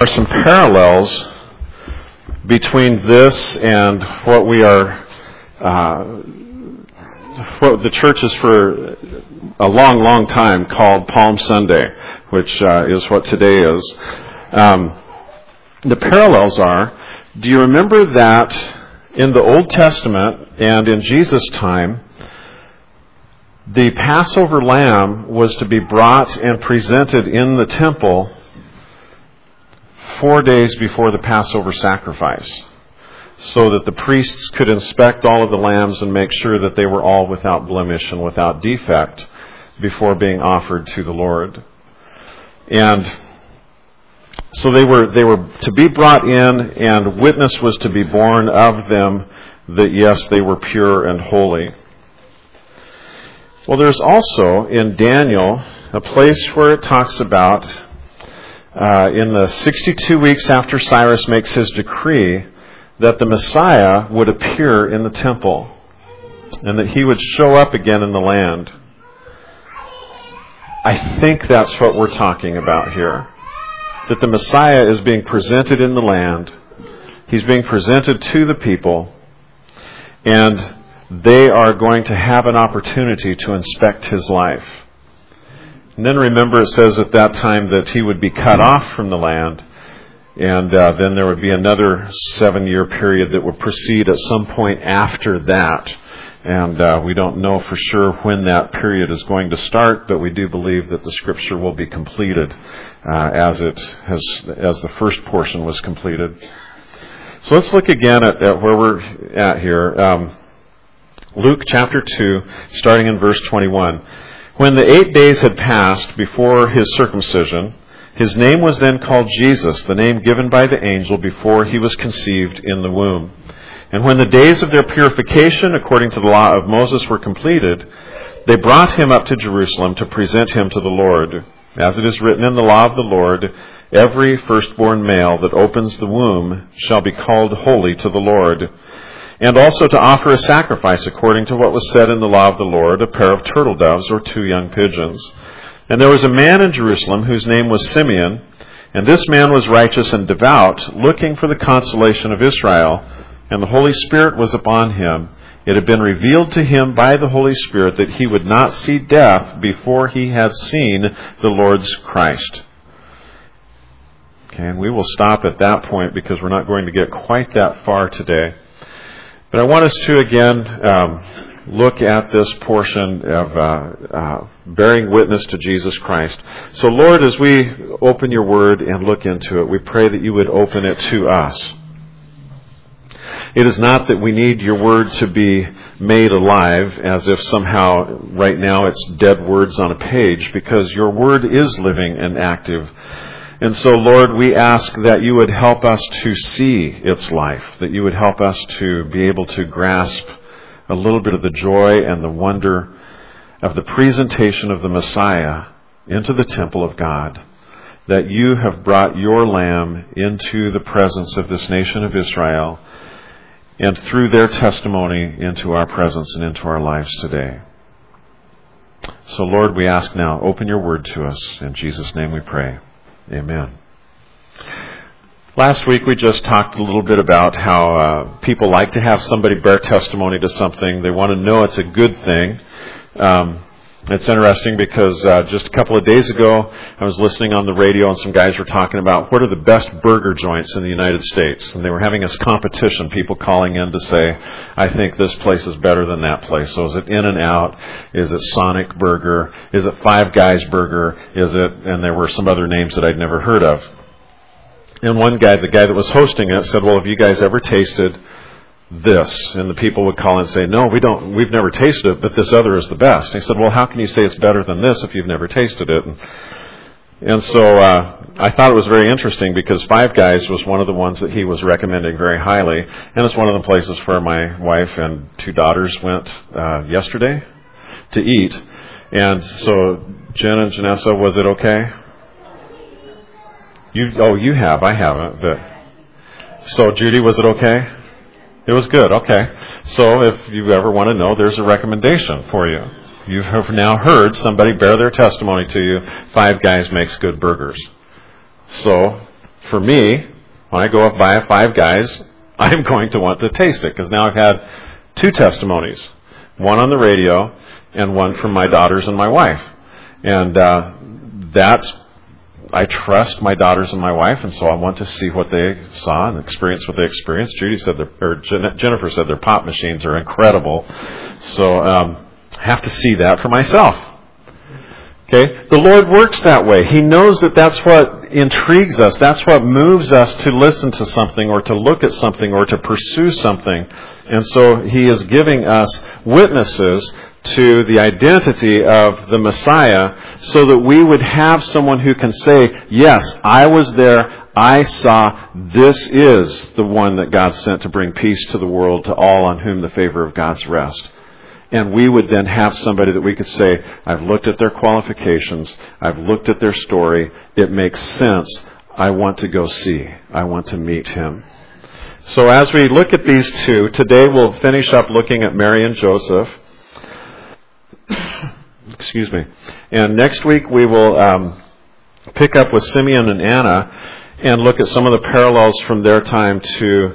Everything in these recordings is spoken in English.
are some parallels between this and what we are, what the church has for a long, long time called Palm Sunday, which is what today is. The parallels are, do you remember that in the Old Testament and in Jesus' time, the Passover lamb was to be brought and presented in the temple 4 days before the Passover sacrifice, so that the priests could inspect all of the lambs and make sure that they were all without blemish and without defect before being offered to the Lord. And so they were to be brought in, and witness was to be borne of them that yes, they were pure and holy. Well, there's also in Daniel a place where it talks about in the 62 weeks after Cyrus makes his decree that the Messiah would appear in the temple and that he would show up again in the land. I think that's what we're talking about here. That the Messiah is being presented in the land. He's being presented to the people, and they are going to have an opportunity to inspect his life. And then remember, it says at that time that he would be cut off from the land, and then there would be another 7-year period that would proceed at some point after that. And we don't know for sure when that period is going to start, but we do believe that the Scripture will be completed as the first portion was completed. So let's look again at where we're at here. Luke chapter 2, starting in verse 21. When the 8 days had passed before his circumcision, his name was then called Jesus, the name given by the angel before he was conceived in the womb. And when the days of their purification, according to the law of Moses, were completed, they brought him up to Jerusalem to present him to the Lord. As it is written in the law of the Lord, every firstborn male that opens the womb shall be called holy to the Lord. And also to offer a sacrifice according to what was said in the law of the Lord, a pair of turtle doves or 2 young pigeons. And there was a man in Jerusalem whose name was Simeon, and this man was righteous and devout, looking for the consolation of Israel. And the Holy Spirit was upon him. It had been revealed to him by the Holy Spirit that he would not see death before he had seen the Lord's Christ. Okay, and we will stop at that point because we're not going to get quite that far today. But I want us to again look at this portion of bearing witness to Jesus Christ. So Lord, as we open your word and look into it, we pray that you would open it to us. It is not that we need your word to be made alive as if somehow right now it's dead words on a page, because your word is living and active. And so, Lord, we ask that you would help us to see its life, that you would help us to be able to grasp a little bit of the joy and the wonder of the presentation of the Messiah into the temple of God, that you have brought your Lamb into the presence of this nation of Israel, and through their testimony into our presence and into our lives today. So, Lord, we ask now, open your word to us. In Jesus' name we pray. Amen. Last week we just talked a little bit about how people like to have somebody bear testimony to something. They want to know it's a good thing. It's interesting because just a couple of days ago I was listening on the radio and some guys were talking about what are the best burger joints in the United States. And they were having this competition, people calling in to say, I think this place is better than that place. So is it In-N-Out? Is it Sonic Burger? Is it Five Guys Burger? Is it, and there were some other names that I'd never heard of. And one guy, the guy that was hosting it, said, well, have you guys ever tasted this? And the people would call and say, no, we've never tasted it, but this other is the best. And he said, well, how can you say it's better than this if you've never tasted it? And so I thought it was very interesting because Five Guys was one of the ones that he was recommending very highly. And it's one of the places where my wife and 2 daughters went yesterday to eat. And so, Jen and Janessa, was it okay? You have. I haven't. But so, Judy, was it okay? It was good. Okay. So if you ever want to know, there's a recommendation for you. You have now heard somebody bear their testimony to you. Five Guys makes good burgers. So for me, when I go up by Five Guys, I'm going to want to taste it, because now I've had 2 testimonies, one on the radio and one from my daughters and my wife. And I trust my daughters and my wife, and so I want to see what they saw and experience what they experienced. Jennifer said their pop machines are incredible, so I have to see that for myself. Okay, the Lord works that way. He knows that that's what intrigues us. That's what moves us to listen to something or to look at something or to pursue something. And so He is giving us witnesses to the identity of the Messiah so that we would have someone who can say, yes, I was there, I saw, this is the one that God sent to bring peace to the world, to all on whom the favor of God's rest. And we would then have somebody that we could say, I've looked at their qualifications, I've looked at their story, it makes sense, I want to go see, I want to meet him. So as we look at these two, today we'll finish up looking at Mary and Joseph. Excuse me. And next week we will pick up with Simeon and Anna and look at some of the parallels from their time to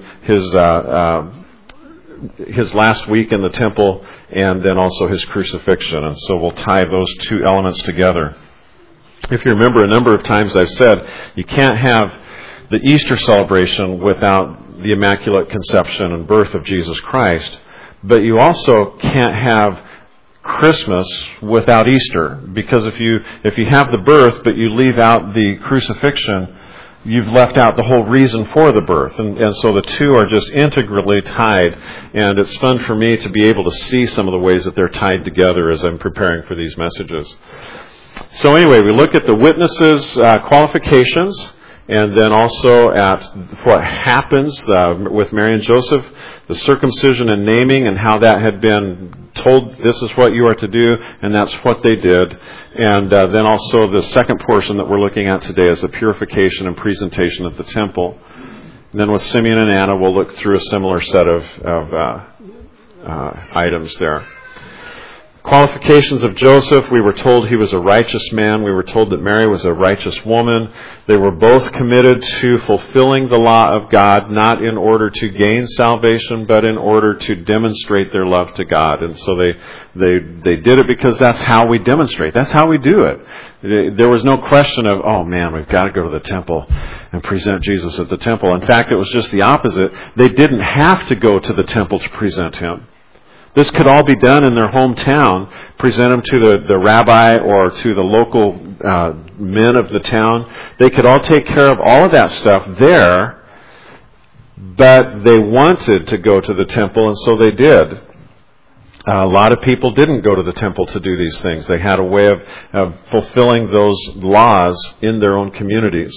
his last week in the temple, and then also his crucifixion. And so we'll tie those 2 elements together. If you remember, a number of times I've said you can't have the Easter celebration without the Immaculate Conception and birth of Jesus Christ, but you also can't have Christmas without Easter, because if you have the birth but you leave out the crucifixion, you've left out the whole reason for the birth. And so the 2 are just integrally tied. And it's fun for me to be able to see some of the ways that they're tied together as I'm preparing for these messages. So anyway, we look at the witnesses' qualifications, and then also at what happens with Mary and Joseph, the circumcision and naming, and how that had been told, this is what you are to do, and that's what they did. And then also the second portion that we're looking at today is the purification and presentation of the temple. And then with Simeon and Anna, we'll look through a similar set of items there. Qualifications of Joseph, we were told he was a righteous man. We were told that Mary was a righteous woman. They were both committed to fulfilling the law of God, not in order to gain salvation, but in order to demonstrate their love to God. And so they did it because that's how we demonstrate. That's how we do it. There was no question of, oh man, we've got to go to the temple and present Jesus at the temple. In fact, it was just the opposite. They didn't have to go to the temple to present him. This could all be done in their hometown. Present them to the rabbi or to the local men of the town. They could all take care of all of that stuff there, but they wanted to go to the temple, and so they did. A lot of people didn't go to the temple to do these things. They had a way of fulfilling those laws in their own communities.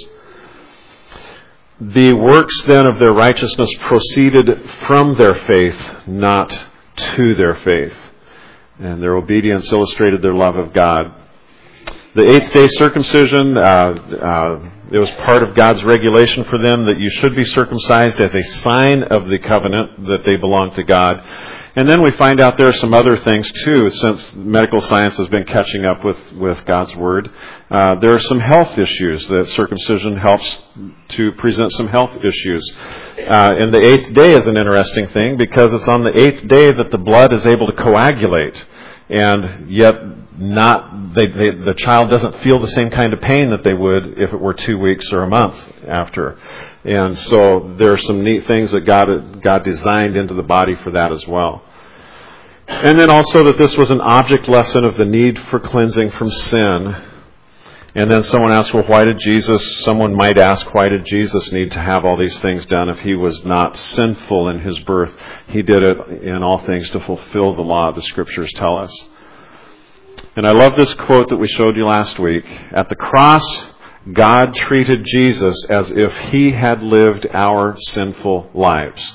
The works then of their righteousness proceeded from their faith, not to their faith. And their obedience illustrated their love of God. The 8th-day circumcision, it was part of God's regulation for them that you should be circumcised as a sign of the covenant that they belong to God. And then we find out there are some other things too, since medical science has been catching up with God's Word. There are some health issues that circumcision helps to present some health issues. And the 8th day is an interesting thing because it's on the 8th day that the blood is able to coagulate. And yet the child doesn't feel the same kind of pain that they would if it were 2 weeks or a month after. And so there are some neat things that God designed into the body for that as well. And then also that this was an object lesson of the need for cleansing from sin. And then someone asked, well, someone might ask, why did Jesus need to have all these things done if he was not sinful in his birth? He did it in all things to fulfill the law, the Scriptures tell us. And I love this quote that we showed you last week. At the cross, God treated Jesus as if he had lived our sinful lives.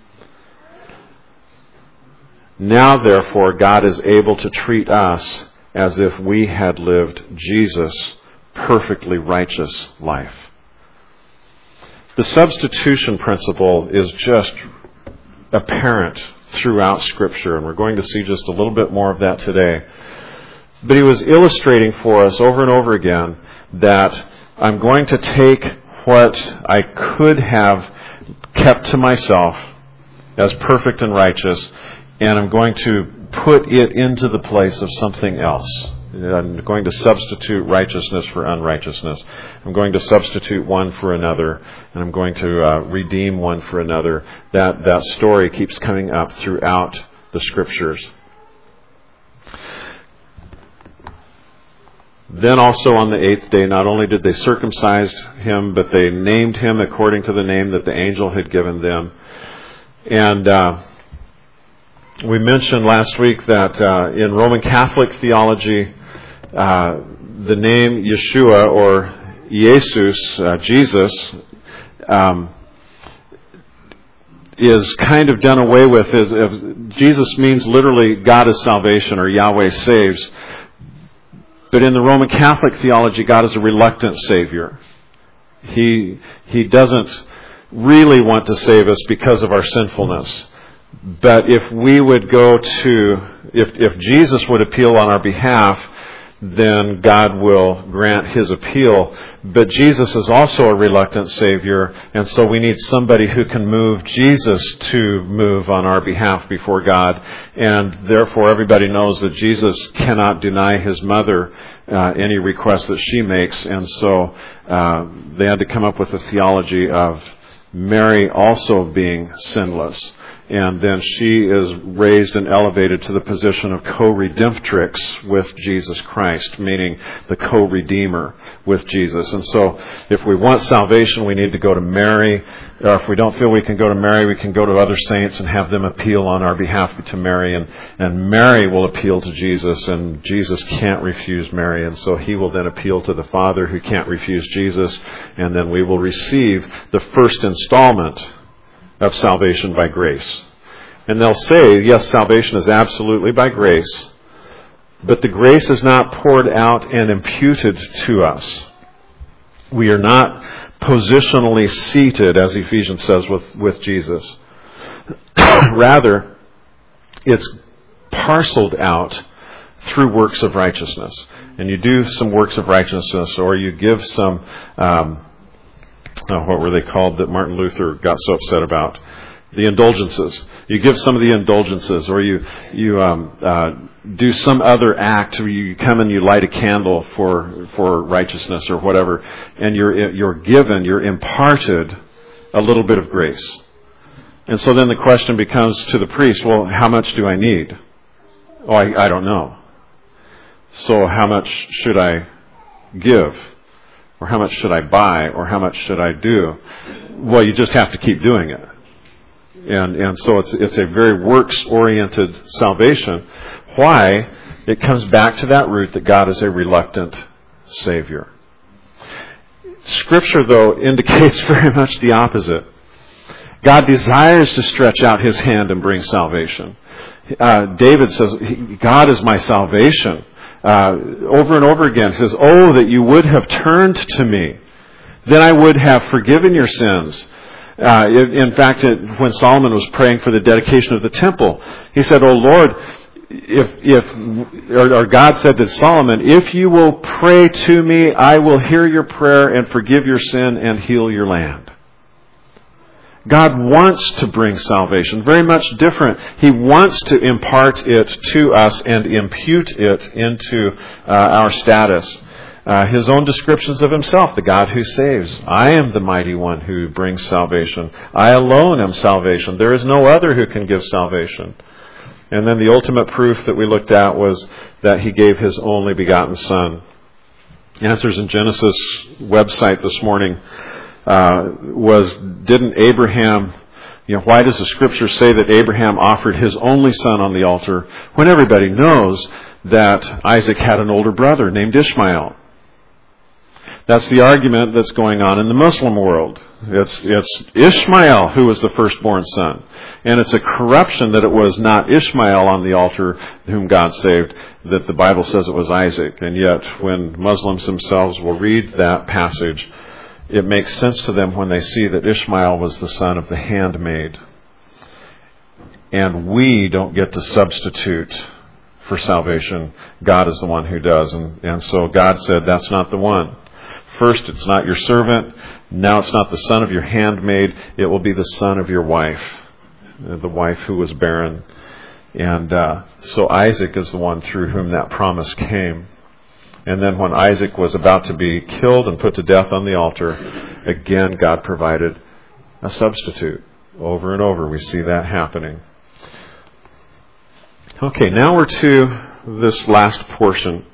Now, therefore, God is able to treat us as if we had lived Jesus' perfectly righteous life. The substitution principle is just apparent throughout Scripture, and we're going to see just a little bit more of that today. But he was illustrating for us over and over again that I'm going to take what I could have kept to myself as perfect and righteous, and I'm going to put it into the place of something else. I'm going to substitute righteousness for unrighteousness. I'm going to substitute one for another, and I'm going to redeem one for another. That story keeps coming up throughout the Scriptures. Then also on the 8th day, not only did they circumcise him, but they named him according to the name that the angel had given them. And we mentioned last week that in Roman Catholic theology, the name Yeshua or Jesus, Jesus, is kind of done away with. Jesus means literally God is salvation or Yahweh saves. But in the Roman Catholic theology, God is a reluctant Savior. He doesn't really want to save us because of our sinfulness. But if we would go to, if Jesus would appeal on our behalf, then God will grant His appeal. But Jesus is also a reluctant Savior, and so we need somebody who can move Jesus to move on our behalf before God. And therefore everybody knows that Jesus cannot deny His mother any request that she makes. And so they had to come up with a theology of Mary also being sinless. And then she is raised and elevated to the position of co-redemptrix with Jesus Christ, meaning the co-redeemer with Jesus. And so if we want salvation, we need to go to Mary. Or if we don't feel we can go to Mary, we can go to other saints and have them appeal on our behalf to Mary. And Mary will appeal to Jesus, and Jesus can't refuse Mary. And so He will then appeal to the Father, who can't refuse Jesus. And then we will receive the first installment of salvation by grace. And they'll say, yes, salvation is absolutely by grace, but the grace is not poured out and imputed to us. We are not positionally seated, as Ephesians says, with Jesus. Rather, it's parceled out through works of righteousness. And you do some works of righteousness, or you give some what were they called that Martin Luther got so upset about? The indulgences. You give some of the indulgences, or you do some other act where you come and you light a candle for righteousness or whatever, and you're imparted a little bit of grace. And so then the question becomes to the priest, well, how much do I need? Oh, I don't know. So how much should I give? Or how much should I buy? Or how much should I do? Well, you just have to keep doing it. And so it's a very works-oriented salvation. Why? It comes back to that root that God is a reluctant Savior. Scripture, though, indicates very much the opposite. God desires to stretch out His hand and bring salvation. David says, God is my salvation. Over and over again, says, oh, that you would have turned to me. Then I would have forgiven your sins. In fact, when Solomon was praying for the dedication of the temple, he said, oh Lord, or God said to Solomon, if you will pray to me, I will hear your prayer and forgive your sin and heal your land. God wants to bring salvation, very much different. He wants to impart it to us and impute it into our status. His own descriptions of Himself, the God who saves. I am the mighty one who brings salvation. I alone am salvation. There is no other who can give salvation. And then the ultimate proof that we looked at was that He gave His only begotten Son. Answers in Genesis website this morning didn't Abraham, why does the Scripture say that Abraham offered his only son on the altar when everybody knows that Isaac had an older brother named Ishmael? That's the argument that's going on in the Muslim world. It's Ishmael who was the firstborn son. And it's a corruption that it was not Ishmael on the altar whom God saved, that the Bible says it was Isaac. And yet, when Muslims themselves will read that passage, it makes sense to them when they see that Ishmael was the son of the handmaid. And we don't get to substitute for salvation. God is the one who does. And so God said, that's not the one. first it's not your servant. Now it's not the son of your handmaid. It will be the son of your wife, the wife who was barren. And so Isaac is the one through whom that promise came. And then when Isaac was about to be killed and put to death on the altar, again God provided a substitute. Over and over we see that happening. Okay, now we're to this last portion.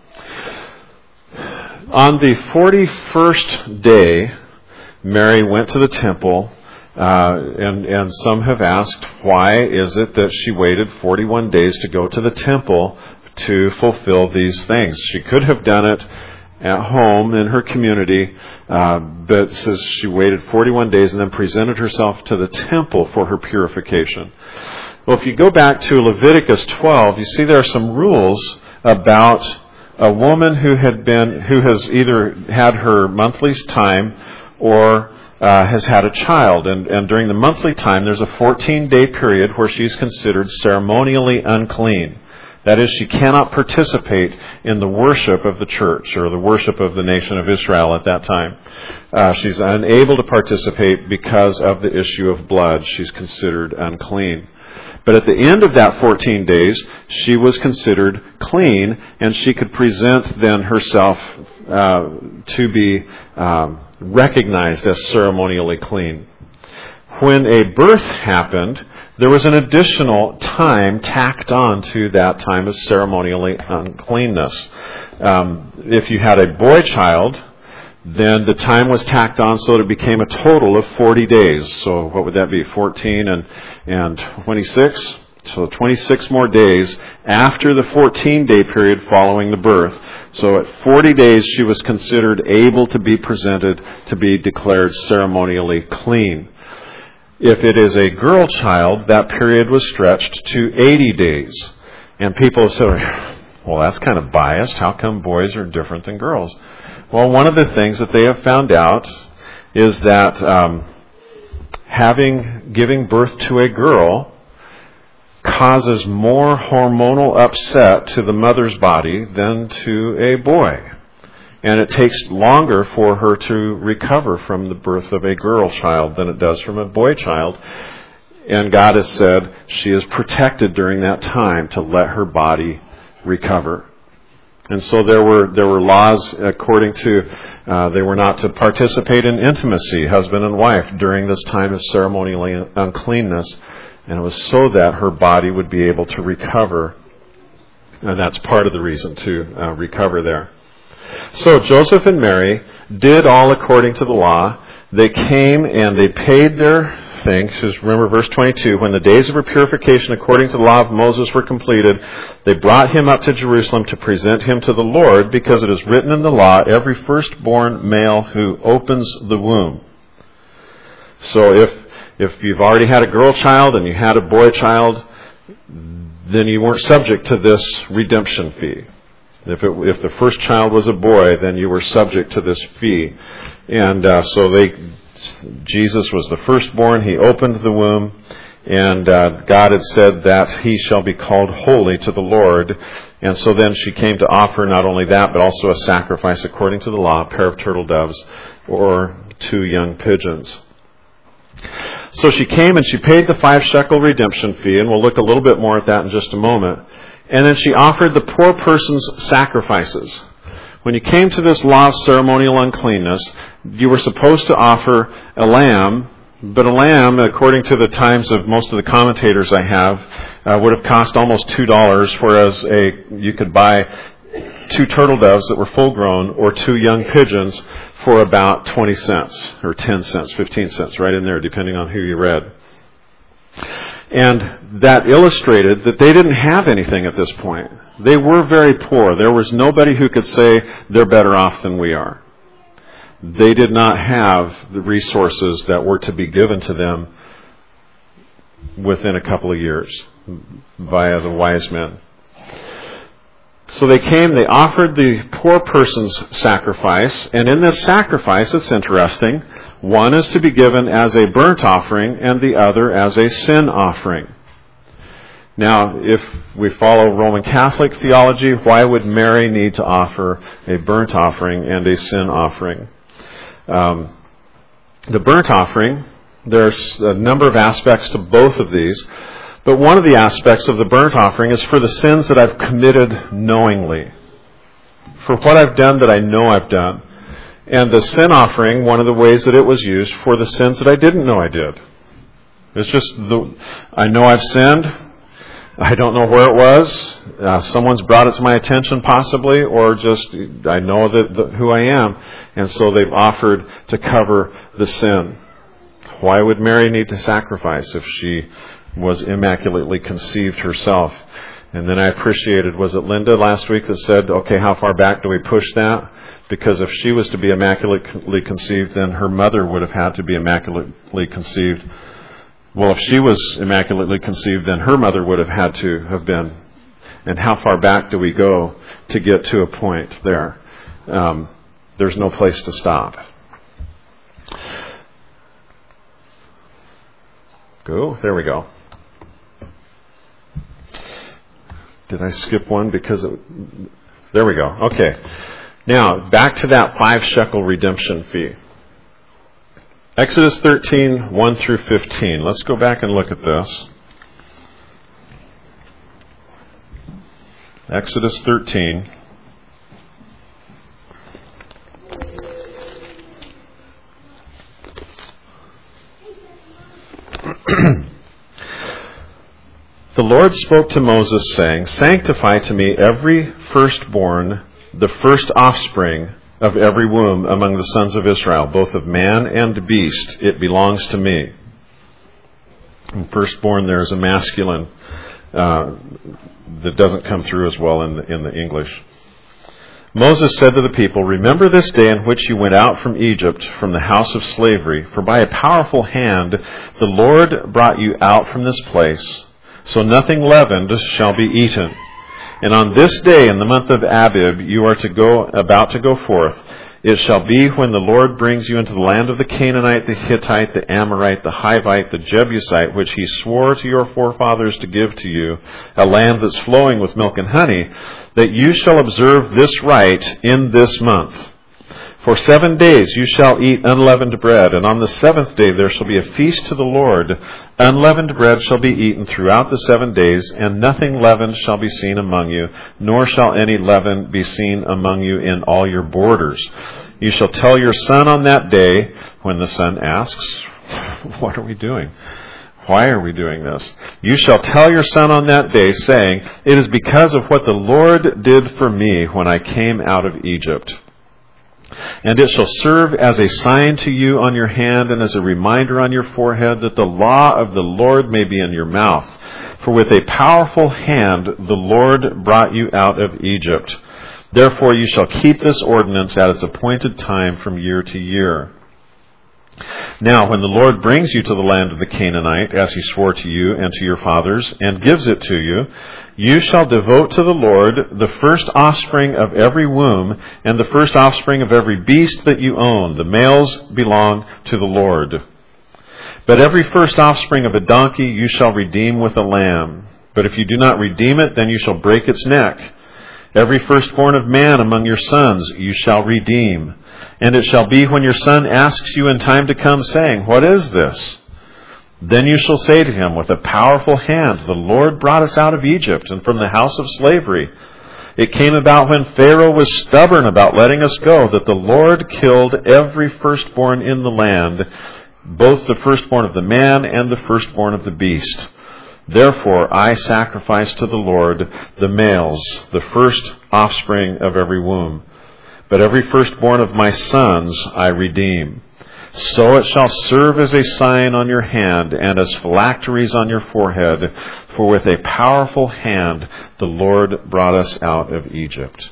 On the 41st day, Mary went to the temple, and some have asked, why is it that she waited 41 days to go to the temple to fulfill these things? She could have done it at home in her community, but it says she waited 41 days and then presented herself to the temple for her purification. Well, if you go back to Leviticus 12, you see there are some rules about a woman who has either had her monthly time or has had a child. And during the monthly time, there's a 14-day period where she's considered ceremonially unclean. That is, she cannot participate in the worship of the church or the worship of the nation of Israel at that time. She's unable to participate because of the issue of blood. She's considered unclean. But at the end of that 14 days, she was considered clean, and she could present then herself to be recognized as ceremonially clean. When a birth happened, there was an additional time tacked on to that time of ceremonially uncleanness. If you had a boy child, then the time was tacked on so that it became a total of 40 days. So what would that be? 14 and 26? So 26 more days after the 14-day period following the birth. So at 40 days she was considered able to be presented to be declared ceremonially clean. If it is a girl child, that period was stretched to 80 days. And people have said, well, that's kind of biased. How come boys are different than girls? Well, one of the things that they have found out is that giving birth to a girl causes more hormonal upset to the mother's body than to a boy. And it takes longer for her to recover from the birth of a girl child than it does from a boy child. And God has said she is protected during that time to let her body recover. And so there were laws according to, they were not to participate in intimacy, husband and wife, during this time of ceremonial uncleanness. And it was so that her body would be able to recover. And that's part of the reason to recover there. So Joseph and Mary did all according to the law. They came and they paid their thing. Just remember verse 22. When the days of her purification according to the law of Moses were completed, they brought him up to Jerusalem to present him to the Lord, because it is written in the law, every firstborn male who opens the womb. So if you've already had a girl child and you had a boy child, then you weren't subject to this redemption fee. If the first child was a boy, then you were subject to this fee. And Jesus was the firstborn. He opened the womb. And God had said that he shall be called holy to the Lord. And so then she came to offer not only that, but also a sacrifice according to the law, a pair of turtle doves or 2 young pigeons. So she came and she paid the 5 shekel redemption fee, and we'll look a little bit more at that in just a moment. And then she offered the poor person's sacrifices. When you came to this law of ceremonial uncleanness, you were supposed to offer a lamb, but a lamb, according to the times of most of the commentators I have, would have cost almost $2, whereas you could buy 2 turtle doves that were full grown or 2 young pigeons for about 20 cents or 10 cents, 15 cents, right in there, depending on who you read. And that illustrated that they didn't have anything at this point. They were very poor. There was nobody who could say they're better off than we are. They did not have the resources that were to be given to them within a couple of years via the wise men. So they came, they offered the poor person's sacrifice, and in this sacrifice, it's interesting, one is to be given as a burnt offering and the other as a sin offering. Now, if we follow Roman Catholic theology, why would Mary need to offer a burnt offering and a sin offering? The burnt offering, there's a number of aspects to both of these, but one of the aspects of the burnt offering is for the sins that I've committed knowingly, for what I've done that I know I've done. And the sin offering, one of the ways that it was used for the sins that I didn't know I did. It's just, I know I've sinned, I don't know where it was, someone's brought it to my attention possibly, or just I know who I am, and so they've offered to cover the sin. Why would Mary need to sacrifice if she was immaculately conceived herself? And then I appreciated, was it Linda last week that said, okay, how far back do we push that? Because if she was to be immaculately conceived, then her mother would have had to be immaculately conceived. Well, if she was immaculately conceived, then her mother would have had to have been. And how far back do we go to get to a point there? There's no place to stop. There we go. Did I skip one? There we go. Okay. Now, back to that 5 shekel redemption fee. Exodus 13, 1 through 15. Let's go back and look at this. Exodus 13. The Lord spoke to Moses, saying, "Sanctify to me every firstborn, the first offspring of every womb among the sons of Israel, both of man and beast. It belongs to me." And firstborn there is a masculine that doesn't come through as well in the English. Moses said to the people, "Remember this day in which you went out from Egypt, from the house of slavery, for by a powerful hand the Lord brought you out from this place. So nothing leavened shall be eaten. And on this day in the month of Abib you are about to go forth. It shall be when the Lord brings you into the land of the Canaanite, the Hittite, the Amorite, the Hivite, the Jebusite, which he swore to your forefathers to give to you, a land that's flowing with milk and honey, that you shall observe this rite in this month. For 7 days you shall eat unleavened bread, and on the 7th day there shall be a feast to the Lord. Unleavened bread shall be eaten throughout the 7 days, and nothing leavened shall be seen among you, nor shall any leaven be seen among you in all your borders. You shall tell your son on that day," when the son asks, "What are we doing? Why are we doing this?" "You shall tell your son on that day, saying, 'It is because of what the Lord did for me when I came out of Egypt.' And it shall serve as a sign to you on your hand and as a reminder on your forehead, that the law of the Lord may be in your mouth. For with a powerful hand the Lord brought you out of Egypt. Therefore you shall keep this ordinance at its appointed time from year to year. Now, when the Lord brings you to the land of the Canaanite, as he swore to you and to your fathers, and gives it to you, you shall devote to the Lord the first offspring of every womb and the first offspring of every beast that you own. The males belong to the Lord. But every first offspring of a donkey you shall redeem with a lamb. But if you do not redeem it, then you shall break its neck. Every firstborn of man among your sons you shall redeem. And it shall be when your son asks you in time to come, saying, 'What is this?' Then you shall say to him, 'With a powerful hand the Lord brought us out of Egypt and from the house of slavery. It came about when Pharaoh was stubborn about letting us go, that the Lord killed every firstborn in the land, both the firstborn of the man and the firstborn of the beast. Therefore I sacrifice to the Lord the males, the first offspring of every womb. But every firstborn of my sons I redeem. So it shall serve as a sign on your hand and as phylacteries on your forehead, for with a powerful hand the Lord brought us out of Egypt."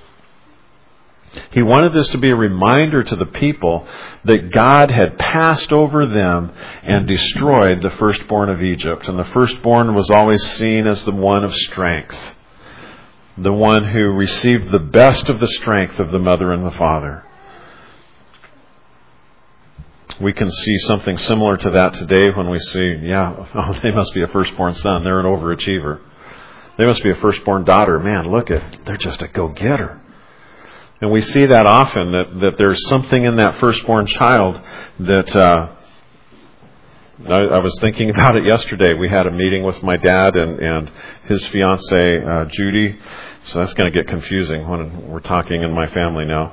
He wanted this to be a reminder to the people that God had passed over them and destroyed the firstborn of Egypt. And the firstborn was always seen as the one of strength, the one who received the best of the strength of the mother and the father. We can see something similar to that today when we see, they must be a firstborn son. They're an overachiever. They must be a firstborn daughter. Man, they're just a go-getter. And we see that often, that there's something in that firstborn child that I was thinking about it yesterday. We had a meeting with my dad and his fiancée, Judy. So that's going to get confusing when we're talking in my family now.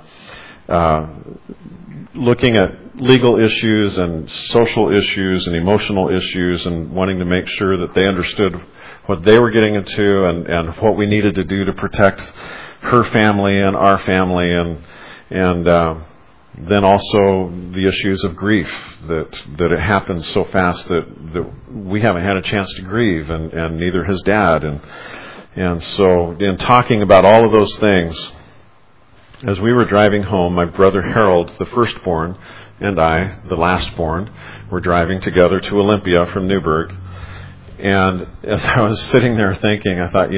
Looking at legal issues and social issues and emotional issues and wanting to make sure that they understood what they were getting into and what we needed to do to protect her family and our family and then also the issues of grief that it happens so fast that we haven't had a chance to grieve and neither has Dad and so in talking about all of those things, as we were driving home, my brother Harold, the firstborn, and I, the lastborn, were driving together to Olympia from Newburgh. And as I was sitting there thinking, I thought,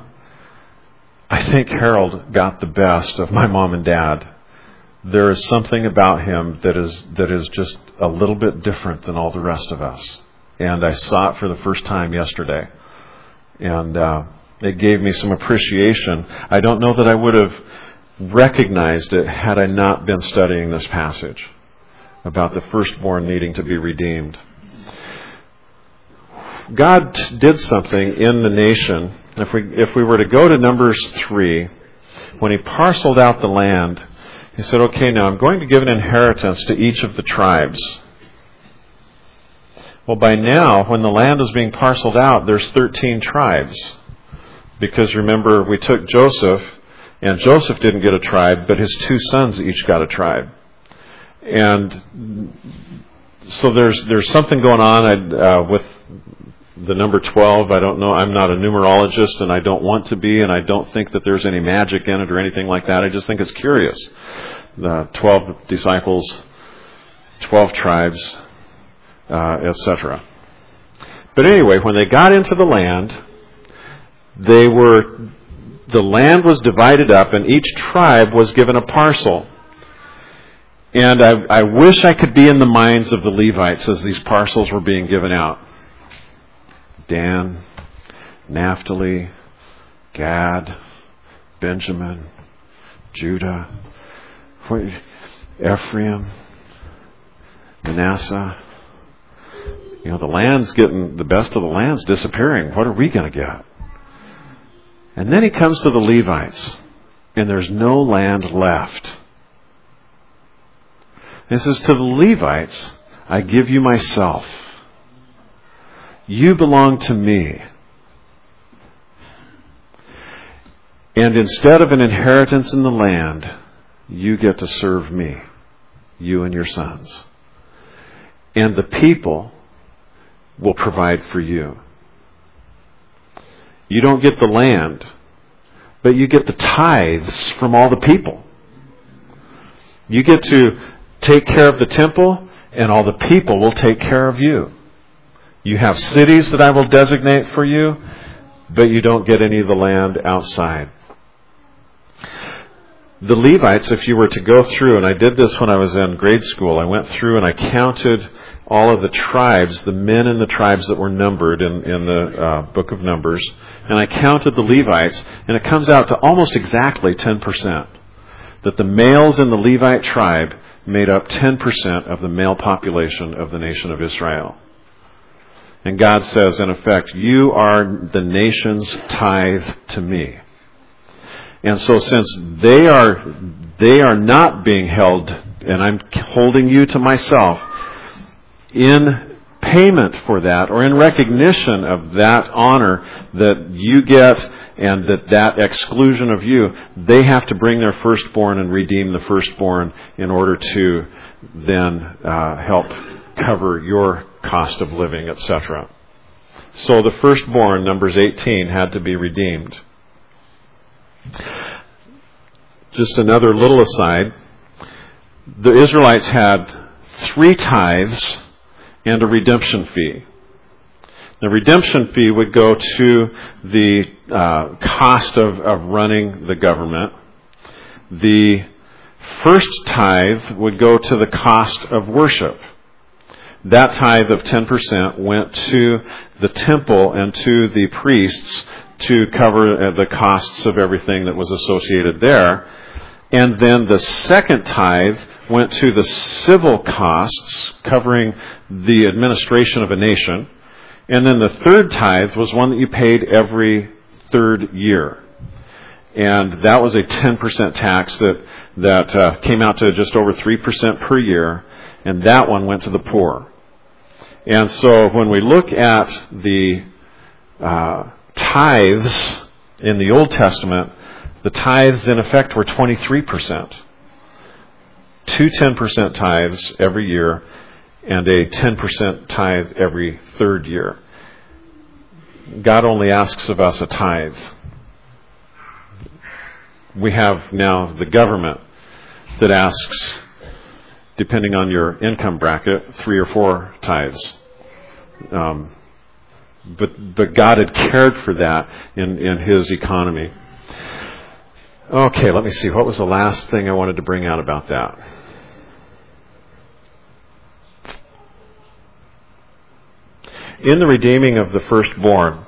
I think Harold got the best of my mom and dad. There is something about him that is just a little bit different than all the rest of us. And I saw it for the first time yesterday. And it gave me some appreciation. I don't know that I would have recognized it had I not been studying this passage about the firstborn needing to be redeemed. God did something in the nation. If we were to go to Numbers 3, when he parceled out the land, he said, okay, now I'm going to give an inheritance to each of the tribes. Well, by now, when the land is being parceled out, there's 13 tribes. Because remember, we took Joseph, and Joseph didn't get a tribe, but his 2 sons each got a tribe. And so there's something going on with the number 12. I don't know. I'm not a numerologist, and I don't want to be, and I don't think that there's any magic in it or anything like that. I just think it's curious. The 12 disciples, 12 tribes, etc. But anyway, when they got into the land, the land was divided up, and each tribe was given a parcel. And I wish I could be in the minds of the Levites as these parcels were being given out. Dan, Naphtali, Gad, Benjamin, Judah, Ephraim, Manasseh. The land's getting, the best of the land's disappearing. What are we going to get? And then he comes to the Levites, and there's no land left. And he says, to the Levites, I give you myself. You belong to me. And instead of an inheritance in the land, you get to serve me, you and your sons. And the people will provide for you. You don't get the land, but you get the tithes from all the people. You get to take care of the temple, and all the people will take care of you. You have cities that I will designate for you, but you don't get any of the land outside. The Levites, if you were to go through, and I did this when I was in grade school, I went through and I counted all of the tribes, the men in the tribes that were numbered in the book of Numbers, and I counted the Levites, and it comes out to almost exactly 10%. That the males in the Levite tribe made up 10% of the male population of the nation of Israel. And God says, in effect, you are the nation's tithe to me. And so since they are not being held, and I'm holding you to myself, in payment for that, or in recognition of that honor that you get and that exclusion of you, they have to bring their firstborn and redeem the firstborn in order to then help cover your cost of living, etc. So the firstborn, Numbers 18, had to be redeemed. Just another little aside. The Israelites had 3 tithes and a redemption fee. The redemption fee would go to the cost of running the government. The first tithe would go to the cost of worship. That tithe of 10% went to the temple and to the priests to cover the costs of everything that was associated there. And then the second tithe went to the civil costs, covering the administration of a nation. And then the third tithe was one that you paid every third year. And that was a 10% tax that came out to just over 3% per year. And that one went to the poor. And so when we look at the tithes in the Old Testament, the tithes in effect were 23%. 2 10% tithes every year and a 10% tithe every third year. God only asks of us a tithe. We have now the government that asks, depending on your income bracket, 3 or 4 tithes. But God had cared for that in His economy. Okay, let me see. What was the last thing I wanted to bring out about that? In the redeeming of the firstborn,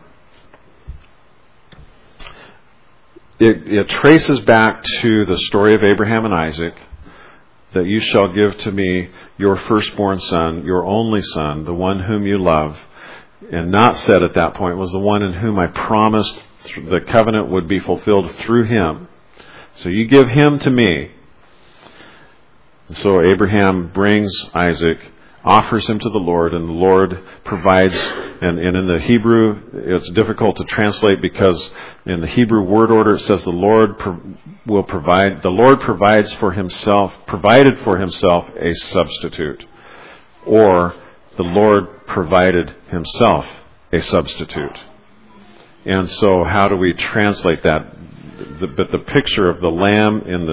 it traces back to the story of Abraham and Isaac, that you shall give to me your firstborn son, your only son, the one whom you love. And not said at that point was the one in whom I promised the covenant would be fulfilled through him. So you give him to me. And so Abraham brings Isaac, offers him to the Lord, and the Lord provides. And in the Hebrew, it's difficult to translate because in the Hebrew word order it says the Lord will provide. The Lord provided for himself a substitute, or the Lord provided himself a substitute. And so, how do we translate that? But the picture of the lamb in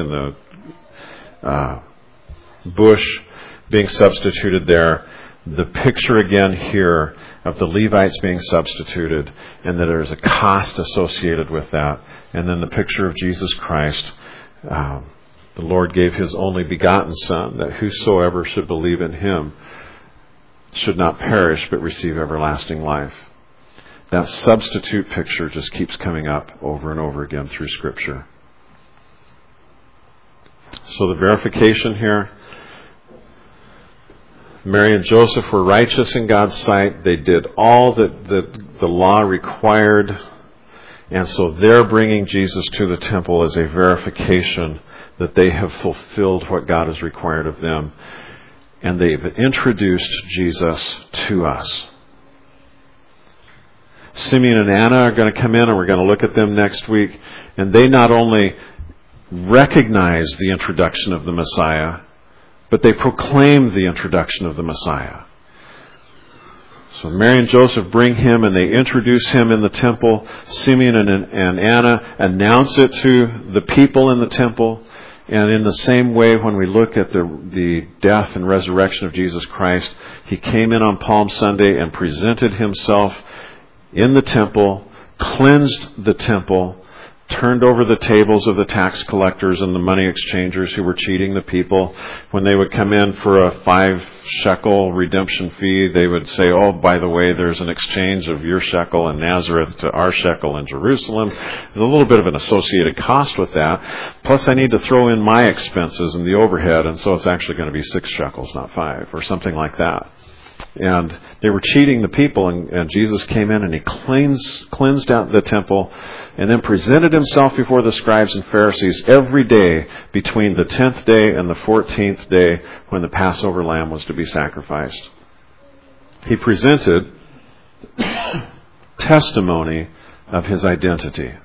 the bush being substituted there, the picture again here of the Levites being substituted, and that there's a cost associated with that. And then the picture of Jesus Christ, the Lord gave His only begotten Son, that whosoever should believe in Him should not perish but receive everlasting life. That substitute picture just keeps coming up over and over again through Scripture. So the verification here, Mary and Joseph were righteous in God's sight. They did all that the law required. And so they're bringing Jesus to the temple as a verification that they have fulfilled what God has required of them. And they've introduced Jesus to us. Simeon and Anna are going to come in, and we're going to look at them next week. And they not only recognize the introduction of the Messiah, but they proclaim the introduction of the Messiah. So Mary and Joseph bring him, and they introduce him in the temple. Simeon and Anna announce it to the people in the temple. And in the same way, when we look at the death and resurrection of Jesus Christ, He came in on Palm Sunday and presented Himself in the temple, cleansed the temple, turned over the tables of the tax collectors and the money exchangers who were cheating the people. When they would come in for a 5 shekel redemption fee, they would say, oh, by the way, there's an exchange of your shekel in Nazareth to our shekel in Jerusalem. There's a little bit of an associated cost with that. Plus, I need to throw in my expenses and the overhead, and so it's actually going to be 6 shekels, not 5, or something like that. And they were cheating the people, and Jesus came in and He cleansed out the temple, and then presented Himself before the scribes and Pharisees every day between the 10th day and the 14th day when the Passover lamb was to be sacrificed. He presented testimony of His identity.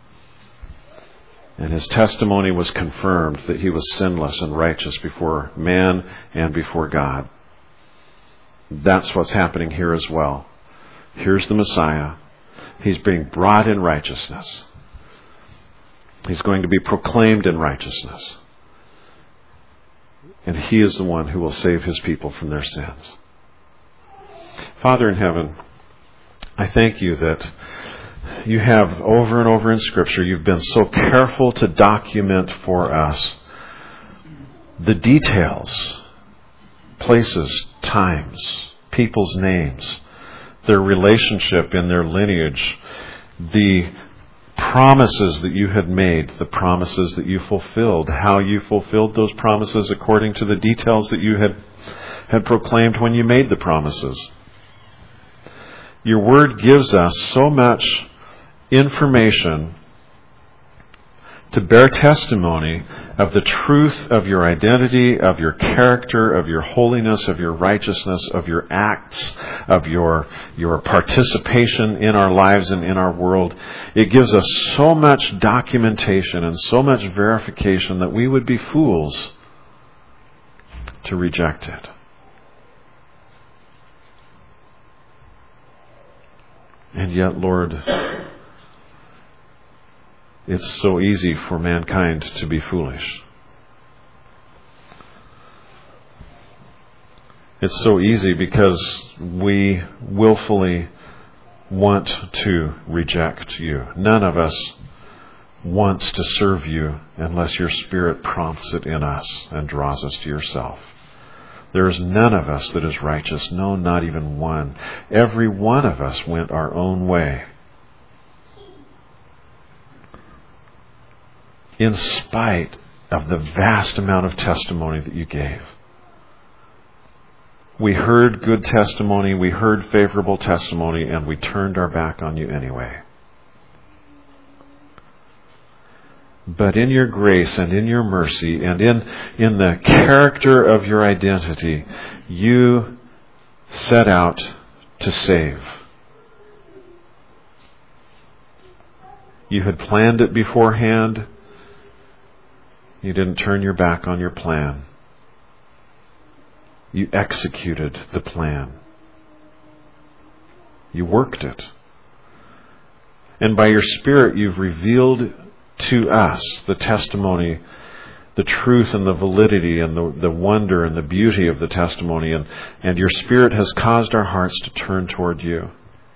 And His testimony was confirmed that He was sinless and righteous before man and before God. That's what's happening here as well. Here's the Messiah. He's being brought in righteousness. He's going to be proclaimed in righteousness. And He is the one who will save His people from their sins. Father in heaven, I thank You that You have over and over in Scripture, You've been so careful to document for us the details, places, times, people's names, their relationship in their lineage, the promises that you had made, the promises that you fulfilled, how you fulfilled those promises according to the details that you had proclaimed when you made the promises. Your Word gives us so much information to bear testimony of the truth of your identity, of your character, of your holiness, of your righteousness, of your acts, of your participation in our lives and in our world. It gives us so much documentation and so much verification that we would be fools to reject it. And yet, Lord, it's so easy for mankind to be foolish. It's so easy because we willfully want to reject you. None of us wants to serve you unless your Spirit prompts it in us and draws us to yourself. There is none of us that is righteous. No, not even one. Every one of us went our own way. In spite of the vast amount of testimony that you gave. We heard good testimony, we heard favorable testimony, and we turned our back on you anyway. But in your grace and in your mercy and in the character of your identity, you set out to save. You had planned it beforehand. You didn't turn your back on your plan. You executed the plan. You worked it. And by your Spirit, you've revealed to us the testimony, the truth and the validity and the wonder and the beauty of the testimony. And your Spirit has caused our hearts to turn toward you.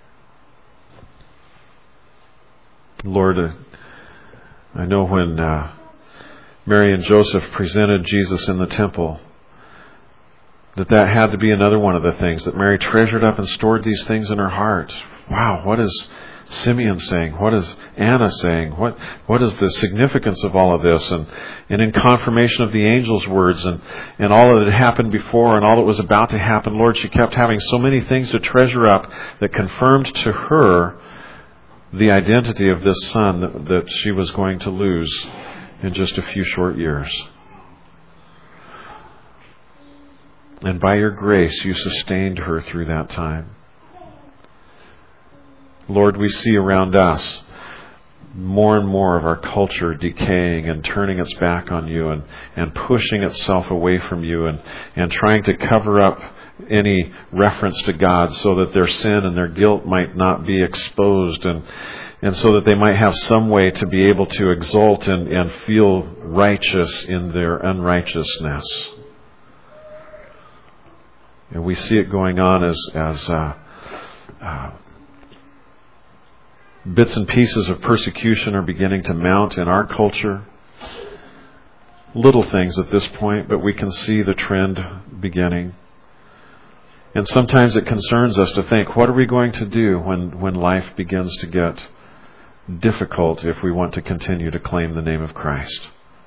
Lord, I know when Mary and Joseph presented Jesus in the temple, that had to be another one of the things, that Mary treasured up and stored these things in her heart. Wow, what is Simeon saying? What is Anna saying? What is the significance of all of this? And in confirmation of the angel's words and all that had happened before and all that was about to happen, Lord, she kept having so many things to treasure up that confirmed to her the identity of this son that she was going to lose in just a few short years. And by your grace, you sustained her through that time. Lord, we see around us more and more of our culture decaying and turning its back on you and pushing itself away from you and trying to cover up any reference to God so that their sin and their guilt might not be exposed and so that they might have some way to be able to exult and feel righteous in their unrighteousness. And we see it going on as bits and pieces of persecution are beginning to mount in our culture. Little things at this point, but we can see the trend beginning. And sometimes it concerns us to think, what are we going to do when life begins to get difficult if we want to continue to claim the name of Christ?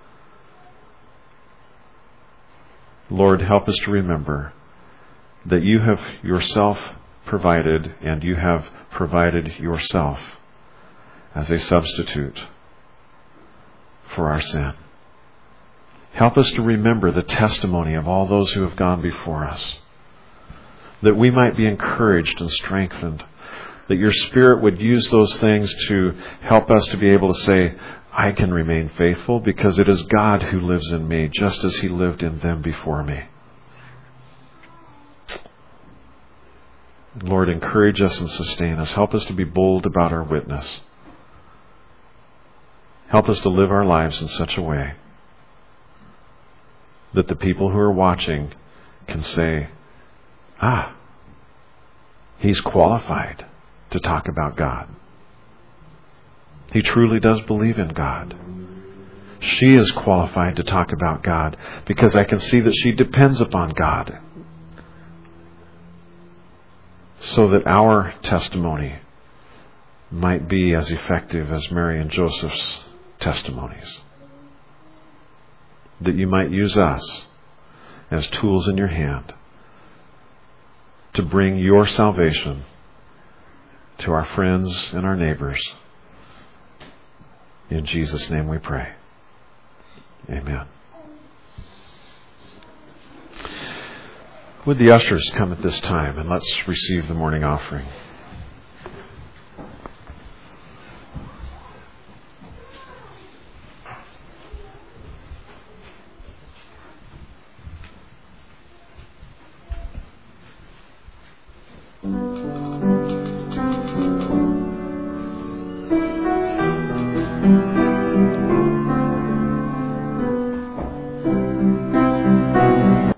Lord, help us to remember that you have yourself provided, and you have provided yourself as a substitute for our sin. Help us to remember the testimony of all those who have gone before us, that we might be encouraged and strengthened, that your Spirit would use those things to help us to be able to say, I can remain faithful because it is God who lives in me, just as He lived in them before me. Lord, encourage us and sustain us. Help us to be bold about our witness. Help us to live our lives in such a way that the people who are watching can say, he's qualified to talk about God. He truly does believe in God. She is qualified to talk about God because I can see that she depends upon God. So that our testimony might be as effective as Mary and Joseph's testimonies. That you might use us as tools in your hand to bring your salvation to our friends and our neighbors. In Jesus' name we pray. Amen. Would the ushers come at this time, and let's receive the morning offering.